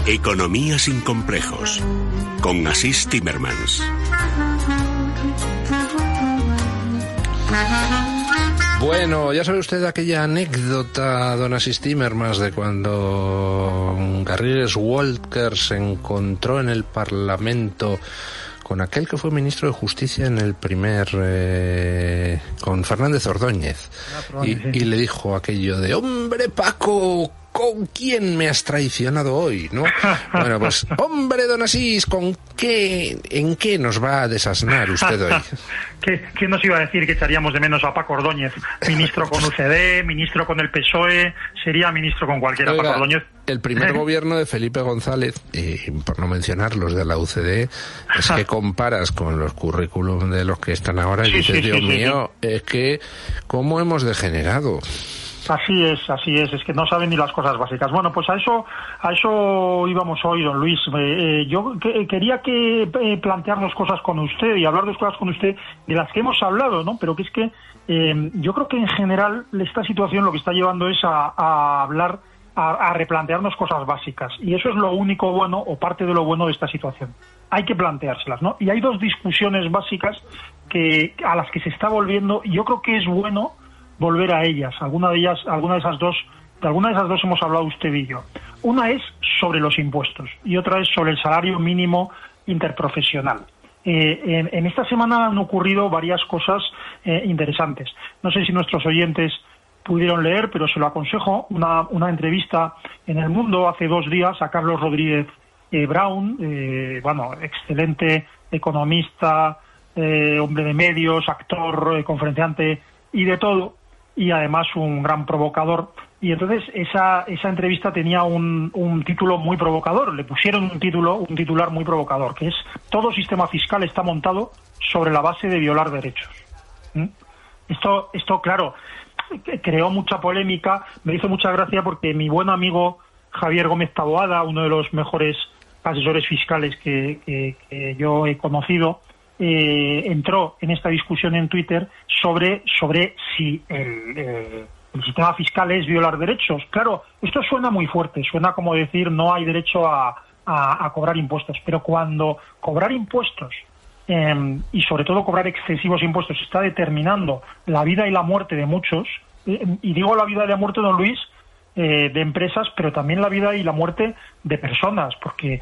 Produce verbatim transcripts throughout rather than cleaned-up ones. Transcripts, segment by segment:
Economía sin complejos, con Asís Timmermans. Bueno, ya sabe usted aquella anécdota, don Asís Timmermans, de cuando Garrigues Walker se encontró en el Parlamento con aquel que fue ministro de Justicia en el primer... Eh, con Fernández Ordóñez. Y, y le dijo aquello de: hombre, Paco, ¿con quién me has traicionado hoy? ¿No? Bueno, pues, hombre, don Asís, ¿con qué, en qué nos va a desasnar usted hoy? ¿Quién nos iba a decir que echaríamos de menos a Paco Ordóñez? Ministro con U C D, ministro con el P S O E, sería ministro con cualquiera. Oiga, Paco Ordóñez. El primer gobierno de Felipe González, y por no mencionar los de la U C D, es que comparas con los currículum de los que están ahora y sí, dices, sí, Dios sí, mío, sí. es que ¿cómo hemos degenerado? Así es, así es, es que no saben ni las cosas básicas. Bueno, pues a eso a eso íbamos hoy, don Luis. Eh, yo que, quería que eh, plantearnos cosas con usted y hablar de cosas con usted de las que hemos hablado, ¿no? Pero que es que eh, yo creo que en general esta situación lo que está llevando es a, a hablar, a, a replantearnos cosas básicas. Y eso es lo único bueno, o parte de lo bueno de esta situación. Hay que planteárselas, ¿no? Y hay dos discusiones básicas que a las que se está volviendo, y yo creo que es bueno volver a ellas. Alguna de ellas, alguna de esas dos, de alguna de esas dos hemos hablado usted y yo. Una es sobre los impuestos y otra es sobre el salario mínimo interprofesional. Eh, en, en esta semana han ocurrido varias cosas eh, interesantes. No sé si nuestros oyentes pudieron leer, pero se lo aconsejo, una, una entrevista en El Mundo hace dos días a Carlos Rodríguez eh, Brown, eh, bueno, excelente economista, eh, hombre de medios, actor, eh, conferenciante y de todo, y además un gran provocador. Y entonces esa esa entrevista tenía un, un título muy provocador, le pusieron un título, un titular muy provocador, que es: todo sistema fiscal está montado sobre la base de violar derechos. ¿Mm? Esto, esto claro, creó mucha polémica, me hizo mucha gracia porque mi buen amigo Javier Gómez Taboada, uno de los mejores asesores fiscales que, que, que yo he conocido, Eh, entró en esta discusión en Twitter sobre sobre si el, eh, el sistema fiscal es violar derechos. Claro, esto suena muy fuerte, suena como decir no hay derecho a, a, a cobrar impuestos, pero cuando cobrar impuestos eh, y sobre todo cobrar excesivos impuestos está determinando la vida y la muerte de muchos, eh, y digo la vida y la muerte, don Luis, eh, de empresas, pero también la vida y la muerte de personas, porque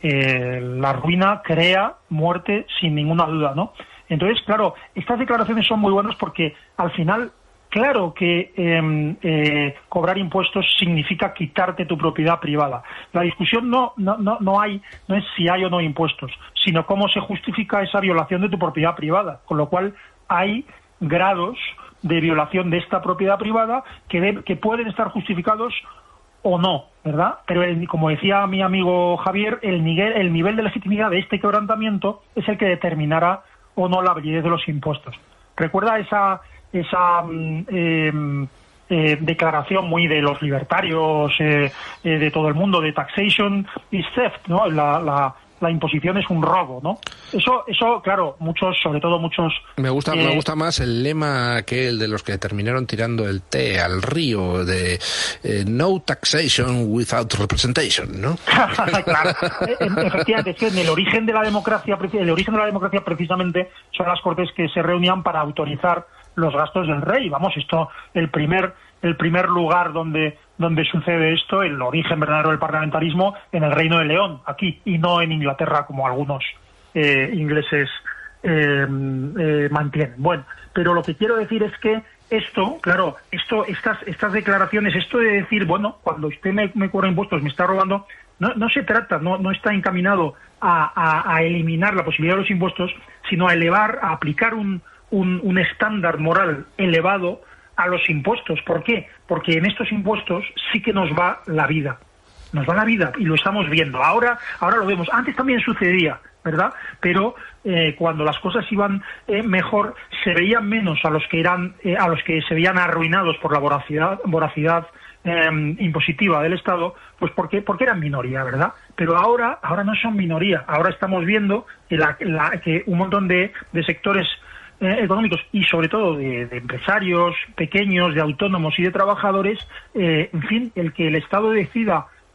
Eh, la ruina crea muerte sin ninguna duda, ¿no? Entonces, claro, estas declaraciones son muy buenas porque al final, claro que eh, eh, cobrar impuestos significa quitarte tu propiedad privada. La discusión no, no, no, no hay, no es si hay o no impuestos, sino cómo se justifica esa violación de tu propiedad privada, con lo cual hay grados de violación de esta propiedad privada que, de, que pueden estar justificados o no, ¿verdad? Pero el, como decía mi amigo Javier, el nivel, el nivel de legitimidad de este quebrantamiento es el que determinará o no la validez de los impuestos. Recuerda esa esa eh, eh, declaración muy de los libertarios eh, eh, de todo el mundo, de taxation is theft, ¿no? La, la, la imposición es un robo, ¿no? Eso, eso, claro, muchos, sobre todo muchos... Me gusta, eh, me gusta más el lema aquel de los que terminaron tirando el té al río, de eh, no taxation without representation, ¿no? Claro, efectivamente, es que en el origen de la democracia, el origen de la democracia precisamente son las Cortes que se reunían para autorizar los gastos del rey. Vamos, esto, el primer, el primer lugar donde donde sucede esto, el origen verdadero del parlamentarismo, en el Reino de León, aquí, y no en Inglaterra, como algunos eh, ingleses eh, eh, mantienen. Bueno, pero lo que quiero decir es que esto, claro, esto, estas, estas declaraciones, esto de decir, bueno, cuando usted me, me cobra impuestos, me está robando, no, no se trata, no, no está encaminado a, a, a eliminar la posibilidad de los impuestos, sino a elevar, a aplicar un, un, un estándar moral elevado a los impuestos. ¿Por qué? Porque en estos impuestos sí que nos va la vida. Nos va la vida y lo estamos viendo. Ahora, ahora lo vemos. Antes también sucedía, ¿verdad? Pero eh, cuando las cosas iban eh, mejor, se veían menos a los que eran, eh, a los que se veían arruinados por la voracidad, voracidad eh, impositiva del Estado, pues porque porque eran minoría, ¿verdad? Pero ahora, ahora no son minoría. Ahora estamos viendo que, la, la, que un montón de, de sectores Eh, económicos y sobre todo de, de empresarios pequeños, de autónomos y de trabajadores, eh, en fin, el que el Estado decida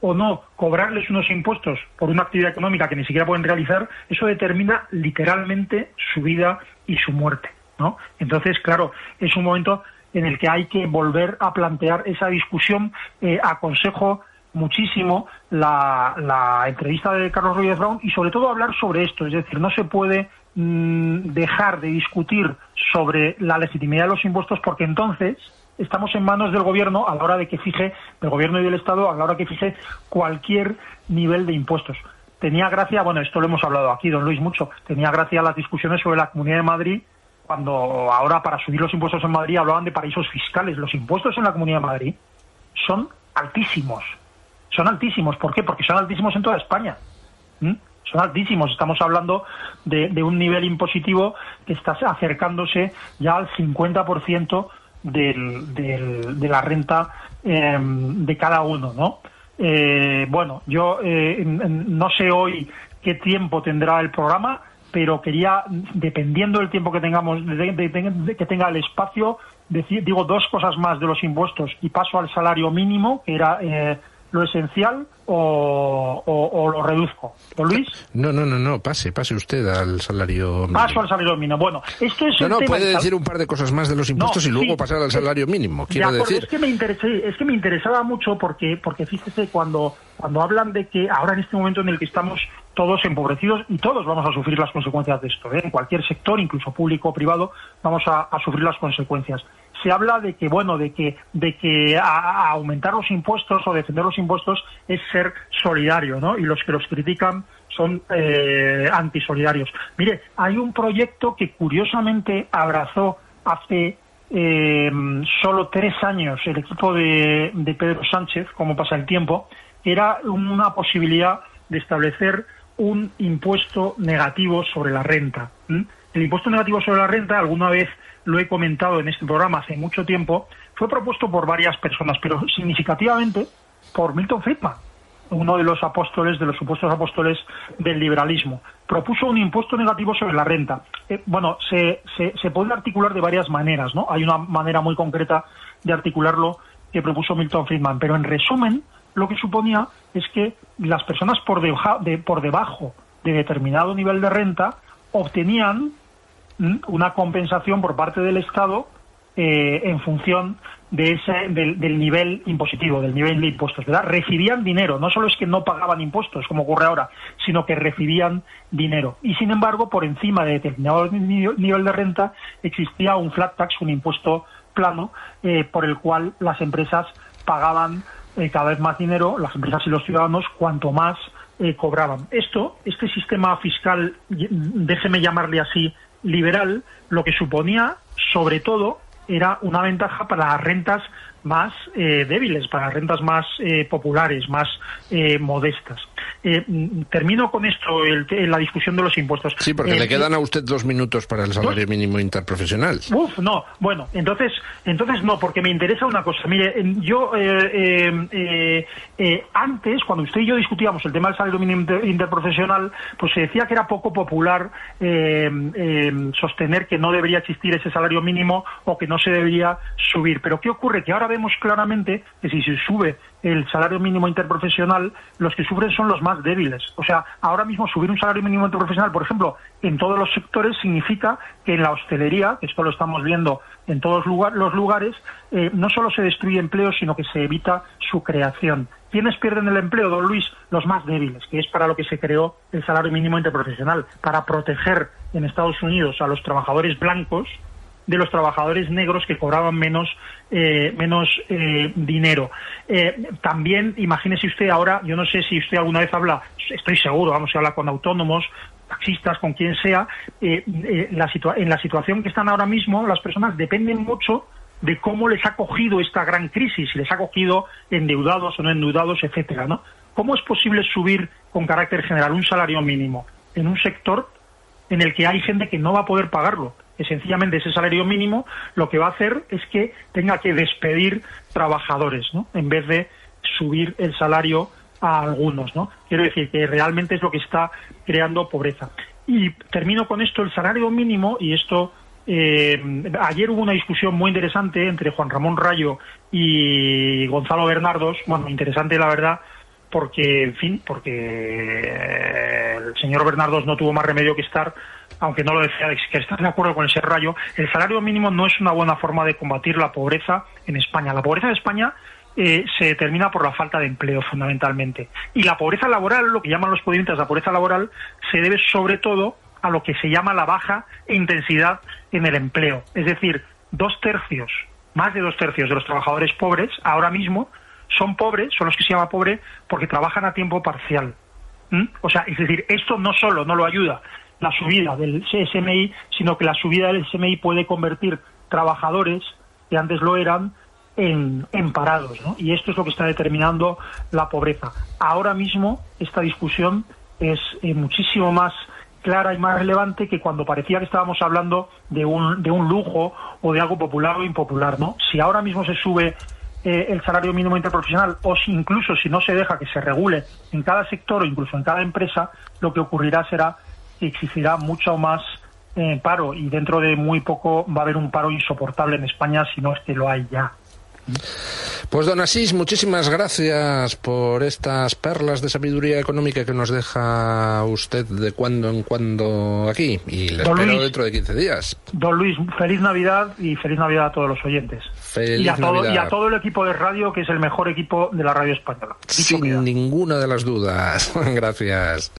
o no cobrarles unos impuestos por una actividad económica que ni siquiera pueden realizar, eso determina literalmente su vida y su muerte, ¿no? Entonces, claro, es un momento en el que hay que volver a plantear esa discusión. Eh, aconsejo muchísimo la, la entrevista de Carlos Rodríguez Brown y sobre todo hablar sobre esto, es decir, no se puede mmm, dejar de discutir sobre la legitimidad de los impuestos, porque entonces estamos en manos del gobierno a la hora de que fije, del gobierno y del Estado a la hora que fije cualquier nivel de impuestos. Tenía gracia, bueno, esto lo hemos hablado aquí, don Luis, mucho, tenía gracia las discusiones sobre la Comunidad de Madrid, cuando ahora para subir los impuestos en Madrid hablaban de paraísos fiscales. Los impuestos en la Comunidad de Madrid son altísimos. Son altísimos. ¿Por qué? Porque son altísimos en toda España. ¿Mm? Son altísimos. Estamos hablando de, de un nivel impositivo que está acercándose ya al cincuenta por ciento del, del, de la renta eh, de cada uno, ¿no? Eh, bueno, yo eh, no sé hoy qué tiempo tendrá el programa, pero quería, dependiendo del tiempo que tengamos, de, de, de, de que tenga el espacio, decir, digo dos cosas más de los impuestos y paso al salario mínimo, que era eh, lo esencial, o, o, o lo reduzco. ¿Don Luis? No, no, no, no, pase, pase usted al salario mínimo. Paso al salario mínimo. Bueno, esto es no, el no, tema. puede decir un par de cosas más de los impuestos no, y luego sí, pasar al salario mínimo, quiero de acuerdo, decir. Es que me interesé, es que me interesaba mucho porque, porque fíjese, cuando, cuando hablan de que ahora en este momento en el que estamos todos empobrecidos, y todos vamos a sufrir las consecuencias de esto, ¿eh? En cualquier sector, incluso público o privado, vamos a, a sufrir las consecuencias. Se habla de que, bueno, de que, de que a, a aumentar los impuestos o defender los impuestos es ser solidario, ¿no? Y los que los critican son eh, antisolidarios. Mire, hay un proyecto que curiosamente abrazó hace eh, solo tres años el equipo de, de Pedro Sánchez, como pasa el tiempo, era una posibilidad de establecer un impuesto negativo sobre la renta. ¿Mm? El impuesto negativo sobre la renta, alguna vez lo he comentado en este programa hace mucho tiempo, fue propuesto por varias personas, pero significativamente por Milton Friedman, uno de los apóstoles, de los supuestos apóstoles del liberalismo. Propuso un impuesto negativo sobre la renta. Eh, bueno, se, se, se puede articular de varias maneras, ¿no? Hay una manera muy concreta de articularlo que propuso Milton Friedman, pero en resumen, lo que suponía es que las personas por, debajo de, por debajo de determinado nivel de renta obtenían ¿m? una compensación por parte del Estado eh, en función de ese del, del nivel impositivo, del nivel de impuestos, ¿verdad? Recibían dinero, no solo es que no pagaban impuestos, como ocurre ahora, sino que recibían dinero. Y sin embargo, por encima de determinado nivel de renta existía un flat tax, un impuesto plano, eh, por el cual las empresas pagaban eh, cada vez más dinero, las empresas y los ciudadanos, cuanto más eh, cobraban. Esto, este sistema fiscal, déjeme llamarle así, liberal, lo que suponía, sobre todo, era una ventaja para las rentas más eh, débiles, para las rentas más eh, populares, más eh, modestas. Eh, termino con esto, el, la discusión de los impuestos. Sí, porque eh, le quedan a usted dos minutos para el salario ¿dos? mínimo interprofesional. Uf, no, bueno, entonces entonces no, porque me interesa una cosa. Mire, yo eh, eh, eh, eh, antes, cuando usted y yo discutíamos el tema del salario mínimo inter, interprofesional, pues se decía que era poco popular eh, eh, sostener que no debería existir ese salario mínimo o que no se debería subir. Pero ¿qué ocurre? Que ahora vemos claramente que si se sube el salario mínimo interprofesional, los que sufren son los más débiles. O sea, ahora mismo subir un salario mínimo interprofesional, por ejemplo, en todos los sectores, significa que en la hostelería, que esto lo estamos viendo en todos los lugares, eh, no solo se destruye empleo, sino que se evita su creación. ¿Quiénes pierden el empleo, don Luis? Los más débiles, que es para lo que se creó el salario mínimo interprofesional, para proteger en Estados Unidos a los trabajadores blancos de los trabajadores negros que cobraban menos eh, menos eh, dinero. Eh, también, imagínese usted ahora, yo no sé si usted alguna vez habla, estoy seguro, vamos a hablar con autónomos, taxistas, con quien sea, eh, eh, la situa- en la situación que están ahora mismo, las personas dependen mucho de cómo les ha cogido esta gran crisis, si les ha cogido endeudados o no endeudados, etcétera, ¿no? ¿Cómo es posible subir con carácter general un salario mínimo en un sector en el que hay gente que no va a poder pagarlo? Que sencillamente ese salario mínimo lo que va a hacer es que tenga que despedir trabajadores, ¿no? En vez de subir el salario a algunos, ¿no? Quiero decir que realmente es lo que está creando pobreza. Y termino con esto, el salario mínimo, y esto, eh, ayer hubo una discusión muy interesante entre Juan Ramón Rayo y Gonzalo Bernardos, bueno, interesante la verdad, porque, en fin, porque el señor Bernardos no tuvo más remedio que estar, aunque no lo decía, que está de acuerdo con ese rayo. El salario mínimo no es una buena forma de combatir la pobreza en España. La pobreza en España eh, se determina por la falta de empleo, fundamentalmente. Y la pobreza laboral, lo que llaman los podientes la pobreza laboral, se debe sobre todo a lo que se llama la baja intensidad en el empleo. Es decir, dos tercios, más de dos tercios de los trabajadores pobres ahora mismo son pobres, son los que se llama pobre, porque trabajan a tiempo parcial. ¿Mm? O sea, es decir, esto no solo no lo ayuda la subida del S M I, sino que la subida del S M I puede convertir trabajadores que antes lo eran en, en parados, ¿no? Y esto es lo que está determinando la pobreza. Ahora mismo esta discusión es eh, muchísimo más clara y más relevante que cuando parecía que estábamos hablando de un, de un lujo o de algo popular o impopular, ¿no? Si ahora mismo se sube Eh, el salario mínimo interprofesional, o si incluso si no se deja que se regule en cada sector o incluso en cada empresa, lo que ocurrirá será que exigirá mucho más eh, paro, y dentro de muy poco va a haber un paro insoportable en España, si no es que lo hay ya. Pues don Asís, muchísimas gracias por estas perlas de sabiduría económica que nos deja usted de cuando en cuando aquí, y le espero Luis, dentro de quince días. Don Luis, feliz Navidad y feliz Navidad a todos los oyentes. Feliz y, a todo, Navidad. y a todo el equipo de radio, que es el mejor equipo de la radio española. Sin ninguna de las dudas. Gracias.